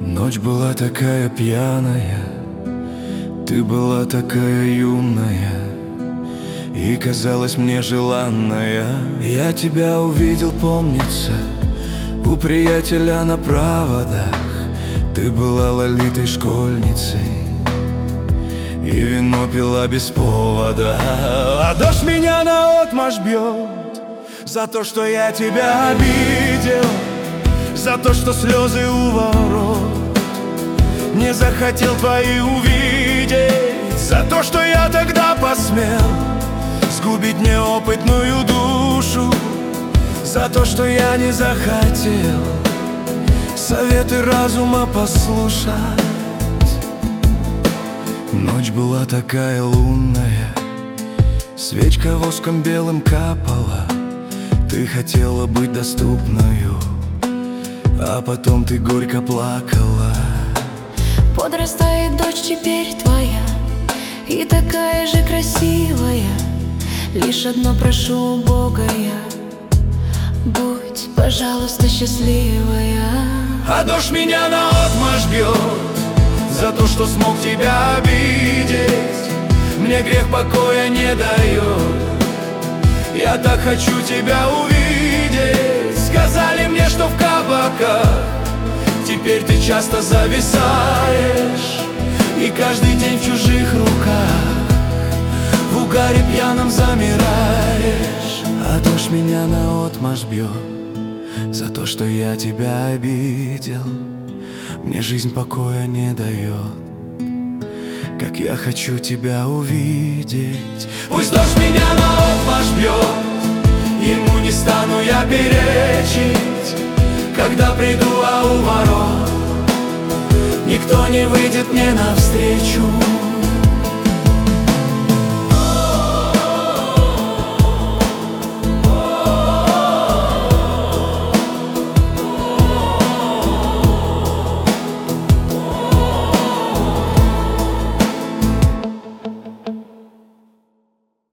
Ночь была такая пьяная, ты была такая юная и казалась мне желанная. Я тебя увидел, помнится, у приятеля на проводах. Ты была лолитой школьницей и вино пила без повода. А дождь меня наотмашь бьет за то, что я тебя обидел, за то, что слезы у ворот не захотел твои увидеть, за то, что я тогда посмел сгубить неопытную душу, за то, что я не захотел советы разума послушать. Ночь была такая лунная, свечка воском белым капала. Ты хотела быть доступною, а потом ты горько плакала. Подрастает дочь теперь твоя, и такая же красивая. Лишь одно прошу у Бога я: будь, пожалуйста, счастливая. А дождь меня наотмашь бьет за то, что смог тебя обидеть. Мне грех покоя не дает, я так хочу тебя увидеть. Сказали мне, что в кабаках теперь ты часто зависаешь, и каждый день в чужих руках в угаре пьяном замираешь. А дождь меня наотмашь бьет за то, что я тебя обидел. Мне жизнь покоя не дает, как я хочу тебя увидеть. Пусть дождь меня наотмашь бьет, ему не стану я перечить. Когда приду, а у ворот никто не выйдет мне навстречу.